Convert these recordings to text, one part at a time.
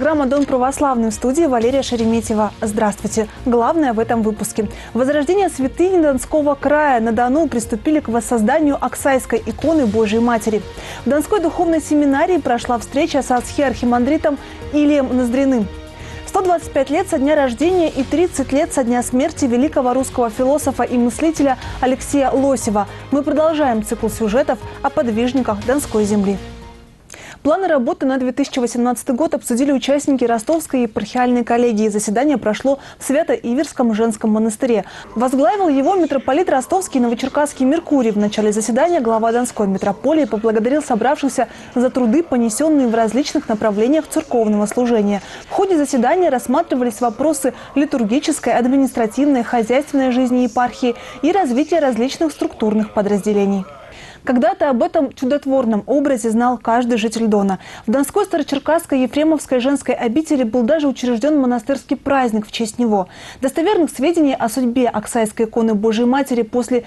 программа «Дон православный», в студии Валерия Шереметьева. Здравствуйте. Главное в этом выпуске. Возрождение святыни Донского края. На Дону приступили к воссозданию Аксайской иконы Божией Матери. В Донской духовной семинарии прошла встреча с архиархимандритом Илием Ноздриным. 125 лет со дня рождения и 30 лет со дня смерти великого русского философа и мыслителя Алексея Лосева. Мы продолжаем цикл сюжетов о подвижниках Донской земли. Планы работы на 2018 год обсудили участники Ростовской епархиальной коллегии. Заседание прошло в Свято-Иверском женском монастыре. Возглавил его митрополит Ростовский и Новочеркасский Меркурий. В начале заседания глава Донской митрополии поблагодарил собравшихся за труды, понесенные в различных направлениях церковного служения. В ходе заседания рассматривались вопросы литургической, административной, хозяйственной жизни епархии и развития различных структурных подразделений. Когда-то об этом чудотворном образе знал каждый житель Дона. В Донской Старочеркасской Ефремовской женской обители был даже учрежден монастырский праздник в честь него. Достоверных сведений о судьбе Аксайской иконы Божией Матери после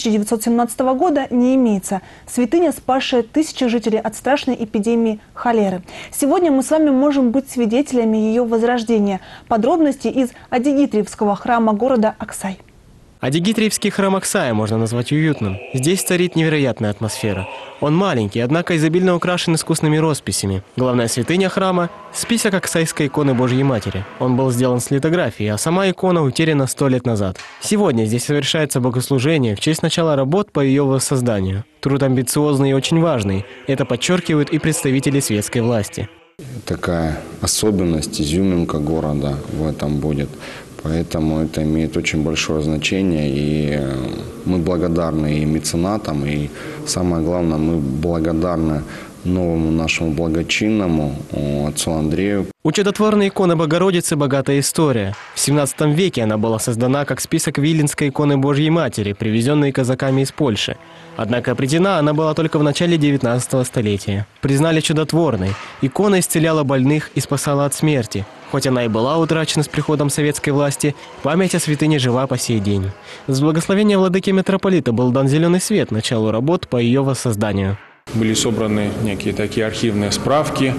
1917 года не имеется. Святыня, спасшая тысячи жителей от страшной эпидемии холеры. Сегодня мы с вами можем быть свидетелями ее возрождения. Подробности из Адигитриевского храма города Аксай. Адигитриевский храм Аксая можно назвать уютным. Здесь царит невероятная атмосфера. Он маленький, однако изобильно украшен искусными росписями. Главная святыня храма – список Аксайской иконы Божьей Матери. Он был сделан с литографии, а сама икона утеряна 100 лет назад. Сегодня здесь совершается богослужение в честь начала работ по ее воссозданию. Труд амбициозный и очень важный. Это подчеркивают и представители светской власти. Такая особенность, изюминка города в этом будет. Поэтому это имеет очень большое значение, и мы благодарны и меценатам, и самое главное, мы благодарны новому нашему благочинному отцу Андрею. У чудотворной иконы Богородицы богатая история. В 17 веке она была создана как список Виленской иконы Божьей Матери, привезенной казаками из Польши. Однако обретена она была только в начале 19 столетия. Признали чудотворной. Икона исцеляла больных и спасала от смерти. Хоть она и была утрачена с приходом советской власти, память о святыне жива по сей день. С благословения владыки митрополита был дан зеленый свет началу работ по ее воссозданию. Были собраны некие такие архивные справки,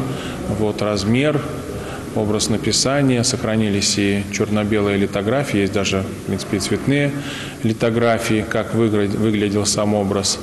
размер, образ написания, сохранились и черно-белые литографии, есть даже, в принципе, и цветные литографии, как выглядел сам образ.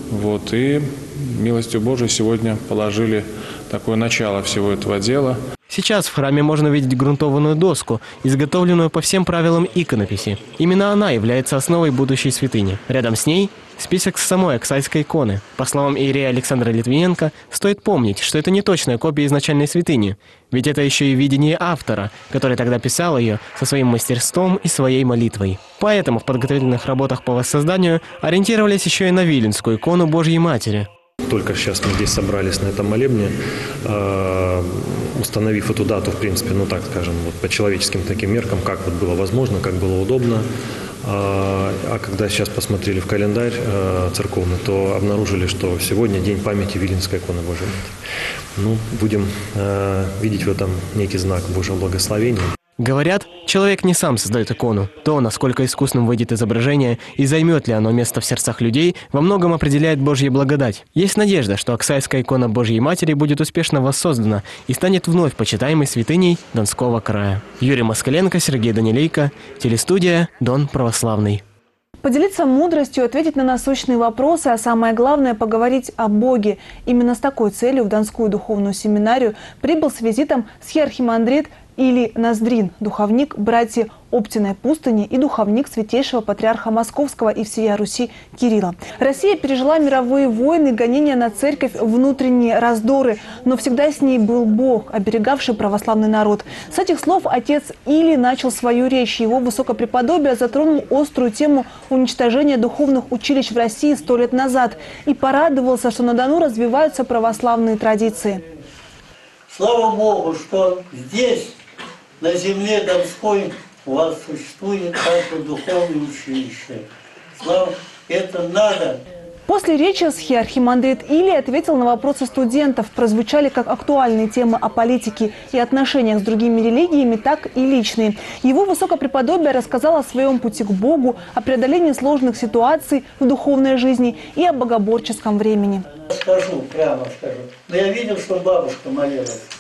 И милостью Божией сегодня положили такое начало всего этого дела. Сейчас в храме можно видеть грунтованную доску, изготовленную по всем правилам иконописи. Именно она является основой будущей святыни. Рядом с ней список самой Аксайской иконы. По словам иерея Александра Литвиненко, стоит помнить, что это не точная копия изначальной святыни. Ведь это еще и видение автора, который тогда писал ее со своим мастерством и своей молитвой. Поэтому в подготовительных работах по воссозданию ориентировались еще и на Виленскую икону Божьей Матери. Только сейчас мы здесь собрались на этом молебне, установив эту дату, в принципе, по человеческим таким меркам, как было возможно, как было удобно. А когда сейчас посмотрели в календарь церковный, то обнаружили, что сегодня день памяти Виленской иконы Божьей Матери. Будем видеть в этом некий знак Божьего благословения. Говорят, человек не сам создает икону. То, насколько искусным выйдет изображение и займет ли оно место в сердцах людей, во многом определяет Божья благодать. Есть надежда, что Аксайская икона Божьей Матери будет успешно воссоздана и станет вновь почитаемой святыней Донского края. Юрий Москаленко, Сергей Данилейко, телестудия «Дон православный». Поделиться мудростью, ответить на насущные вопросы, а самое главное – поговорить о Боге. Именно с такой целью в Донскую духовную семинарию прибыл с визитом архиархимандрит Илий Ноздрин, духовник братьев Оптиной пустыни и духовник святейшего патриарха Московского и всея Руси Кирилла. Россия пережила мировые войны, гонения на церковь, внутренние раздоры, но всегда с ней был Бог, оберегавший православный народ. С этих слов отец Илий начал свою речь. Его высокопреподобие затронул острую тему уничтожения духовных училищ в России 100 лет назад и порадовался, что на Дону развиваются православные традиции. Слава Богу, что здесь, на земле Донской, у вас существует такое духовное училище. Слава, это надо. После речи архиархимандрит Илий ответил на вопросы студентов. Прозвучали как актуальные темы о политике и отношениях с другими религиями, так и личные. Его высокопреподобие рассказал о своем пути к Богу, о преодолении сложных ситуаций в духовной жизни и о богоборческом времени. Скажу, прямо скажу. Но я видел, что бабушка молилась.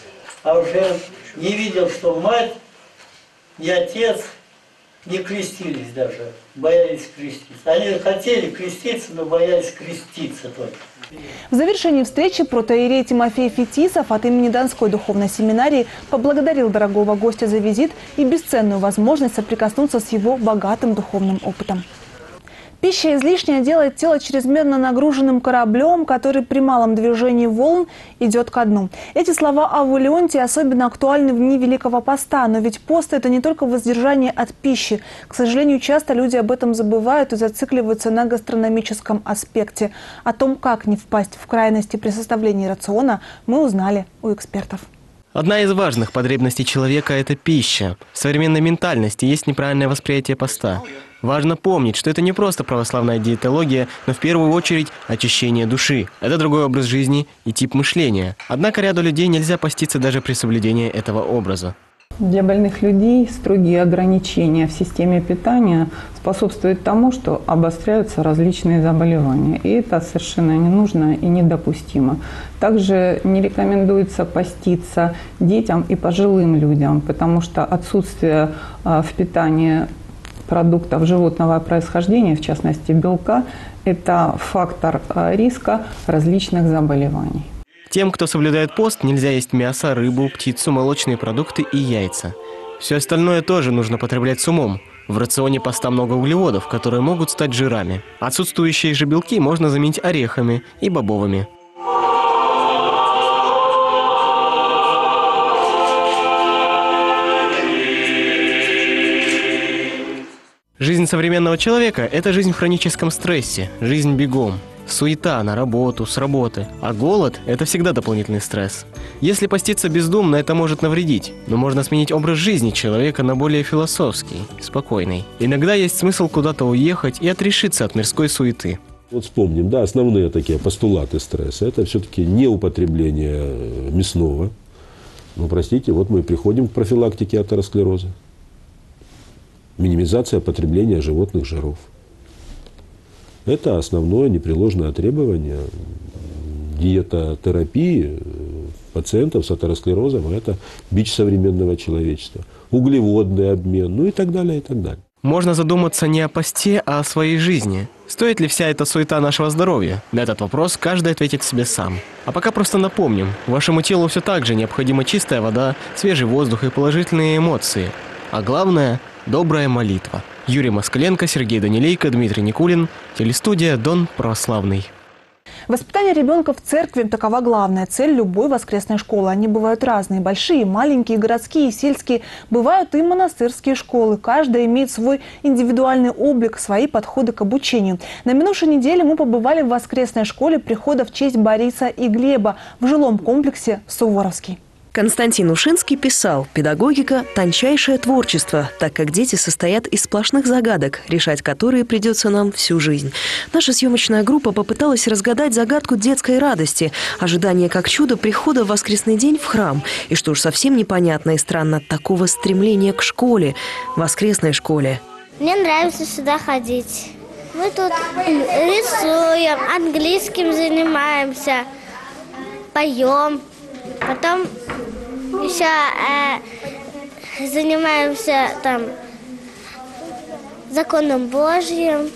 а уже не видел, что мать, ни отец не крестились даже, боялись креститься. Они хотели креститься, но боялись креститься только. В завершении встречи протоиерей Тимофей Фетисов от имени Донской духовной семинарии поблагодарил дорогого гостя за визит и бесценную возможность соприкоснуться с его богатым духовным опытом. Пища излишняя делает тело чрезмерно нагруженным кораблем, который при малом движении волн идет ко дну. Эти слова Аввы Леонтии особенно актуальны в дни Великого Поста. Но ведь пост – это не только воздержание от пищи. К сожалению, часто люди об этом забывают и зацикливаются на гастрономическом аспекте. О том, как не впасть в крайности при составлении рациона, мы узнали у экспертов. Одна из важных потребностей человека – это пища. В современной ментальности есть неправильное восприятие поста. Важно помнить, что это не просто православная диетология, но в первую очередь очищение души. Это другой образ жизни и тип мышления. Однако ряду людей нельзя поститься даже при соблюдении этого образа. Для больных людей строгие ограничения в системе питания способствуют тому, что обостряются различные заболевания. И это совершенно не нужно и недопустимо. Также не рекомендуется поститься детям и пожилым людям, потому что отсутствие в питании продуктов животного происхождения, в частности белка, это фактор риска различных заболеваний. Тем, кто соблюдает пост, нельзя есть мясо, рыбу, птицу, молочные продукты и яйца. Все остальное тоже нужно потреблять с умом. В рационе поста много углеводов, которые могут стать жирами. Отсутствующие же белки можно заменить орехами и бобовыми. Жизнь современного человека – это жизнь в хроническом стрессе, жизнь бегом. Суета на работу, с работы. А голод – это всегда дополнительный стресс. Если поститься бездумно, это может навредить. Но можно сменить образ жизни человека на более философский, спокойный. Иногда есть смысл куда-то уехать и отрешиться от мирской суеты. Вот вспомним, да, основные такие постулаты стресса. Это все-таки не употребление мясного. Ну, простите, вот мы приходим к профилактике атеросклероза. Минимизация потребления животных жиров. Это основное непреложное требование диетотерапии пациентов с атеросклерозом. Это бич современного человечества. Углеводный обмен, ну и так далее, и так далее. Можно задуматься не о посте, а о своей жизни. Стоит ли вся эта суета нашего здоровья? На этот вопрос каждый ответит себе сам. А пока просто напомним, вашему телу все так же необходима чистая вода, свежий воздух и положительные эмоции. А главное – добрая молитва. Юрий Москаленко, Сергей Данилейко, Дмитрий Никулин. Телестудия «Дон православный». Воспитание ребенка в церкви – такова главная цель любой воскресной школы. Они бывают разные – большие, маленькие, городские, сельские. Бывают и монастырские школы. Каждая имеет свой индивидуальный облик, свои подходы к обучению. На минувшей неделе мы побывали в воскресной школе прихода в честь Бориса и Глеба в жилом комплексе «Суворовский». Константин Ушинский писал: «Педагогика – тончайшее творчество, так как дети состоят из сплошных загадок, решать которые придется нам всю жизнь». Наша съемочная группа попыталась разгадать загадку детской радости, ожидание как чудо прихода в воскресный день в храм. И что уж совсем непонятно и странно, такого стремления к школе, воскресной школе. Мне нравится сюда ходить. Мы тут рисуем, английским занимаемся, поем. Потом еще занимаемся там законом Божьим,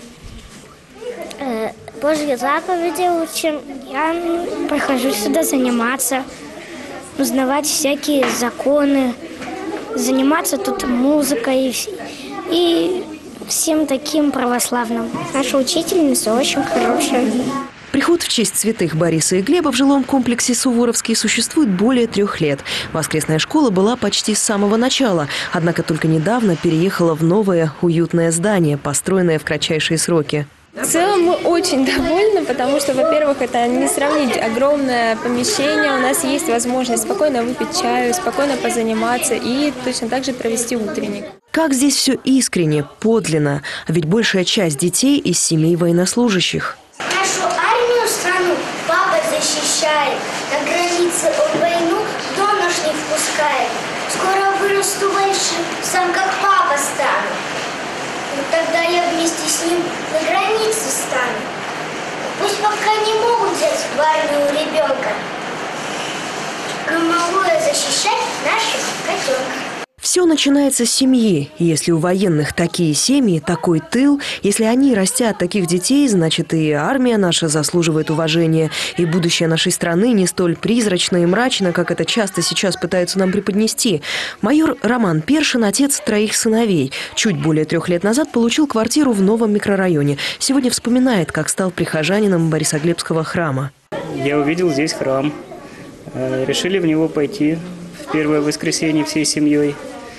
Божьи заповеди учим. Я прихожу сюда заниматься, узнавать всякие законы, заниматься тут музыкой и всем таким православным. Наша учительница очень хорошая. Приход в честь святых Бориса и Глеба в жилом комплексе «Суворовский» существует более 3 лет. Воскресная школа была почти с самого начала, однако только недавно переехала в новое уютное здание, построенное в кратчайшие сроки. В целом мы очень довольны, потому что, во-первых, это не сравнить огромное помещение. У нас есть возможность спокойно выпить чаю, спокойно позаниматься и точно так же провести утренник. Как здесь все искренне, подлинно, а ведь большая часть детей из семей военнослужащих. Нашу армию, страну папа защищает. На границе он войну в дом наш не впускает. Скоро вырасту большим, сам как папа стану. Но тогда я вместе с ним на границе стану. Пусть пока не могут взять в армию ребенка. громовое защищать наших котенка. Все начинается с семьи. Если у военных такие семьи, такой тыл, если они растят таких детей, значит и армия наша заслуживает уважения. И будущее нашей страны не столь призрачно и мрачно, как это часто сейчас пытаются нам преподнести. Майор Роман Першин, отец 3 сыновей. Чуть более 3 лет назад получил квартиру в новом микрорайоне. Сегодня вспоминает, как стал прихожанином Борисоглебского храма. Я увидел здесь храм. Решили в него пойти в первое воскресенье всей семьей.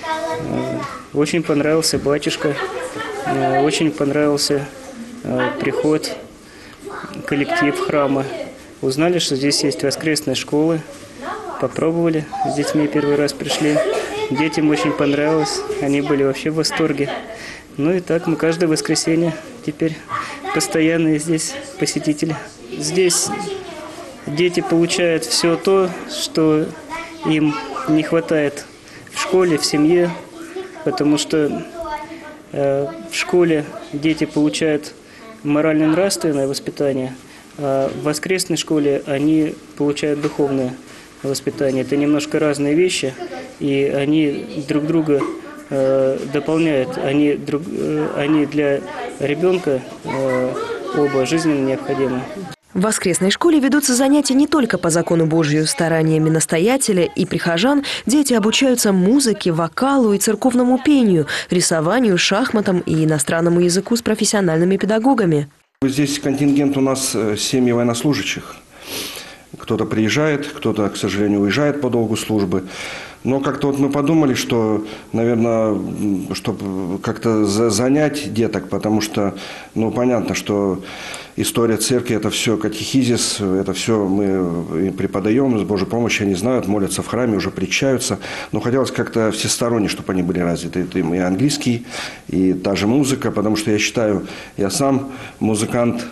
Очень понравился батюшка, очень понравился приход, коллектив храма. Узнали, что здесь есть воскресная школа, попробовали, с детьми первый раз пришли. Детям очень понравилось, они были вообще в восторге. Ну и так мы каждое воскресенье теперь постоянные здесь посетители. Здесь дети получают все то, что им не хватает в школе, в семье, потому что в школе дети получают морально-нравственное воспитание, а в воскресной школе они получают духовное воспитание. Это немножко разные вещи, и они друг друга дополняют. Они для ребенка оба жизненно необходимы. В воскресной школе ведутся занятия не только по закону Божию. Стараниями настоятеля и прихожан дети обучаются музыке, вокалу и церковному пению, рисованию, шахматам и иностранному языку с профессиональными педагогами. Здесь контингент у нас семьи военнослужащих. Кто-то приезжает, кто-то, к сожалению, уезжает по долгу службы. Но как-то вот мы подумали, что, наверное, чтобы как-то занять деток, потому что, ну, понятно, что история церкви – это все катехизис, это все мы преподаем, с Божьей помощью они знают, молятся в храме, уже причащаются. Но хотелось как-то всесторонне, чтобы они были развиты. Это и английский, и та же музыка, потому что я считаю, я сам музыкант,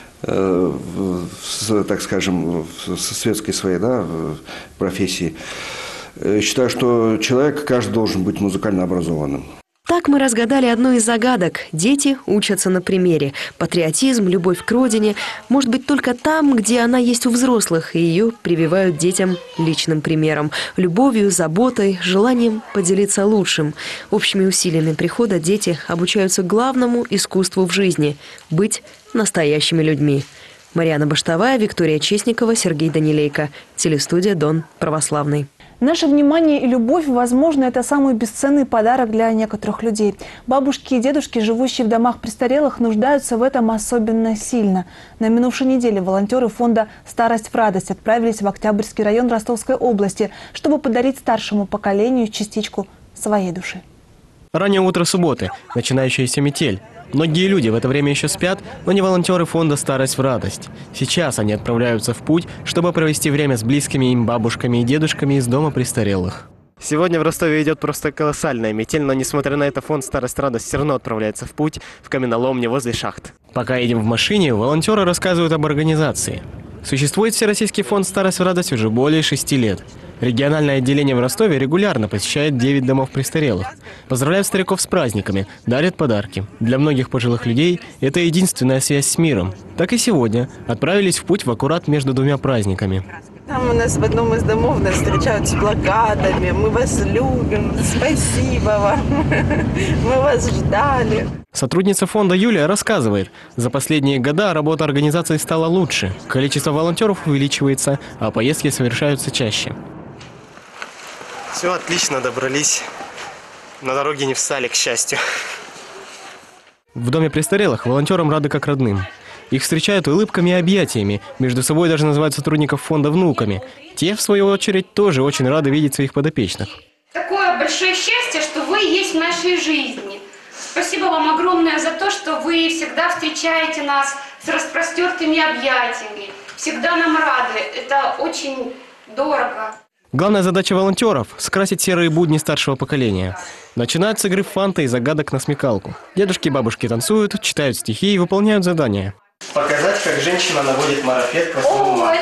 так скажем, в светской своей, да, профессии. Считаю, что человек, каждый должен быть музыкально образованным. Так мы разгадали одну из загадок. Дети учатся на примере. Патриотизм, любовь к родине может быть только там, где она есть у взрослых, и ее прививают детям личным примером. Любовью, заботой, желанием поделиться лучшим. Общими усилиями прихода дети обучаются главному искусству в жизни – быть настоящими людьми. Марьяна Баштовая, Виктория Честникова, Сергей Данилейко. Телестудия «Дон Православный». Наше внимание и любовь, возможно, это самый бесценный подарок для некоторых людей. Бабушки и дедушки, живущие в домах престарелых, нуждаются в этом особенно сильно. На минувшей неделе волонтеры фонда «Старость в радость» отправились в Октябрьский район Ростовской области, чтобы подарить старшему поколению частичку своей души. Раннее утро субботы, начинающаяся метель. Многие люди в это время еще спят, но не волонтеры фонда «Старость в радость». Сейчас они отправляются в путь, чтобы провести время с близкими им бабушками и дедушками из дома престарелых. Сегодня в Ростове идет просто колоссальная метель, но несмотря на это фонд «Старость в радость» все равно отправляется в путь в каменоломне возле шахт. Пока едем в машине, волонтеры рассказывают об организации. Существует Всероссийский фонд «Старость в радость» уже более 6 лет. Региональное отделение в Ростове регулярно посещает 9 домов престарелых. Поздравляют стариков с праздниками, дарят подарки. Для многих пожилых людей это единственная связь с миром. Так и сегодня отправились в путь в аккурат между двумя праздниками. Там у нас в одном из домов нас встречают с плакатами. Мы вас любим, спасибо вам, мы вас ждали. Сотрудница фонда Юлия рассказывает, за последние годы работа организации стала лучше. Количество волонтеров увеличивается, а поездки совершаются чаще. Все отлично, добрались. На дороге не встали, к счастью. В доме престарелых волонтерам рады как родным. Их встречают улыбками и объятиями. Между собой даже называют сотрудников фонда внуками. Те, в свою очередь, тоже очень рады видеть своих подопечных. Такое большое счастье, что вы есть в нашей жизни. Спасибо вам огромное за то, что вы всегда встречаете нас с распростертыми объятиями. Всегда нам рады. Это очень дорого. Главная задача волонтеров – скрасить серые будни старшего поколения. Начинают с игры в фанты и загадок на смекалку. Дедушки и бабушки танцуют, читают стихи и выполняют задания. Показать, как женщина наводит марафет по своему маму.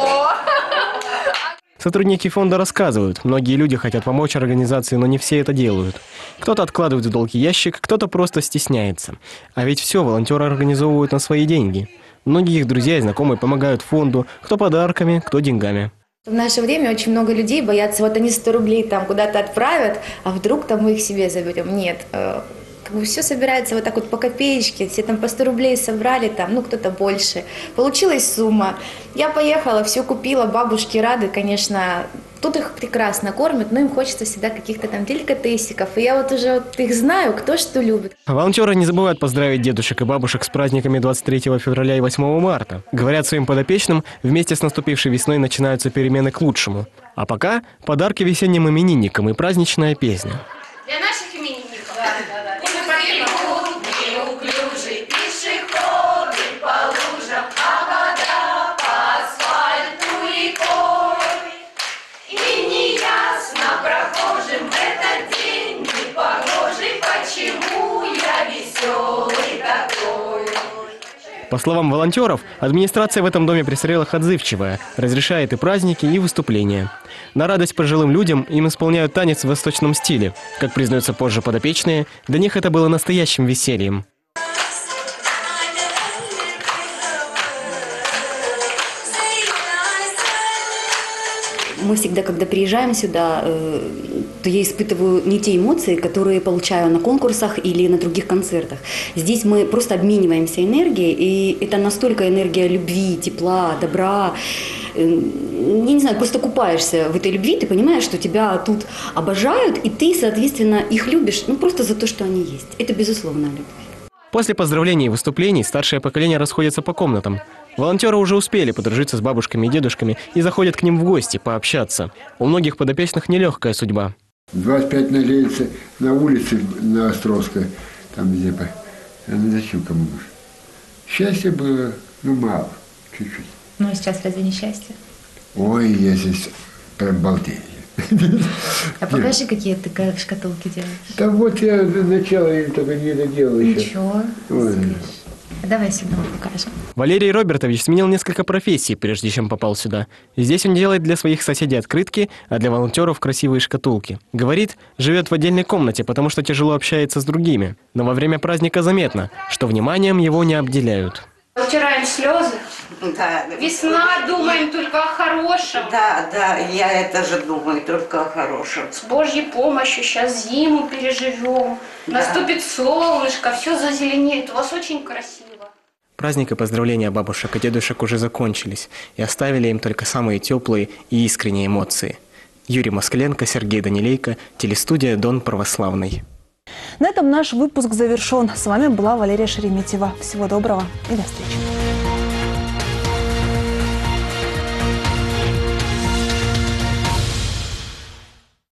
Сотрудники фонда рассказывают, многие люди хотят помочь организации, но не все это делают. Кто-то откладывает в долгий ящик, кто-то просто стесняется. А ведь все волонтеры организовывают на свои деньги. Многие их друзья и знакомые помогают фонду, кто подарками, кто деньгами. В наше время очень много людей боятся, вот они 100 рублей там куда-то отправят, а вдруг там мы их себе заберем. Нет, как бы все собирается вот так вот по копеечке, все там по 100 рублей собрали, там, ну кто-то больше. Получилась сумма. Я поехала, все купила, бабушки рады, конечно. Тут их прекрасно кормят, но им хочется всегда каких-то там деликатесиков. И я вот уже их знаю, кто что любит. Волонтеры не забывают поздравить дедушек и бабушек с праздниками 23 февраля и 8 марта. Говорят своим подопечным, вместе с наступившей весной начинаются перемены к лучшему. А пока подарки весенним именинникам и праздничная песня. Для наших именинников. Да. Неуклюжие пешеходы по лужам, а вода по асфальту рекой. И неясно прохожим этот день не погожий, почему я веселый такой. По словам волонтеров, администрация в этом доме престарелых отзывчивая, разрешает и праздники, и выступления. На радость пожилым людям им исполняют танец в восточном стиле. Как признаются позже подопечные, для них это было настоящим весельем. Мы всегда, когда приезжаем сюда, то я испытываю не те эмоции, которые получаю на конкурсах или на других концертах. Здесь мы просто обмениваемся энергией, и это настолько энергия любви, тепла, добра. Я не знаю, просто купаешься в этой любви, ты понимаешь, что тебя тут обожают, и ты, соответственно, их любишь, ну просто за то, что они есть. Это безусловная любовь. После поздравлений и выступлений старшее поколение расходится по комнатам. Волонтеры уже успели подружиться с бабушками и дедушками и заходят к ним в гости, пообщаться. У многих подопечных нелегкая судьба. 25 на улице на Островской, там где бы. Зачем кому нужно? Счастья было, ну мало, чуть-чуть. Ну а сейчас разве не счастье? Ой, я здесь прям балдею. А покажи, какие ты шкатулки делаешь. Да вот я начало только не доделал еще. Ничего. Давай сюда покажем. Валерий Робертович сменил несколько профессий, прежде чем попал сюда. Здесь он делает для своих соседей открытки, а для волонтеров красивые шкатулки. Говорит, живет в отдельной комнате, потому что тяжело общается с другими. Но во время праздника заметно, что вниманием его не обделяют. Утираем слезы. Да. Весна, думаем только о хорошем. Да, я это же думаю только о хорошем. С Божьей помощью сейчас зиму переживем. Да. Наступит солнышко, все зазеленеет. У вас очень красиво. Праздник и поздравления бабушек и дедушек уже закончились и оставили им только самые теплые и искренние эмоции. Юрий Москаленко, Сергей Данилейко, телестудия «Дон Православный». На этом наш выпуск завершен. С вами была Валерия Шереметьева. Всего доброго и до встречи.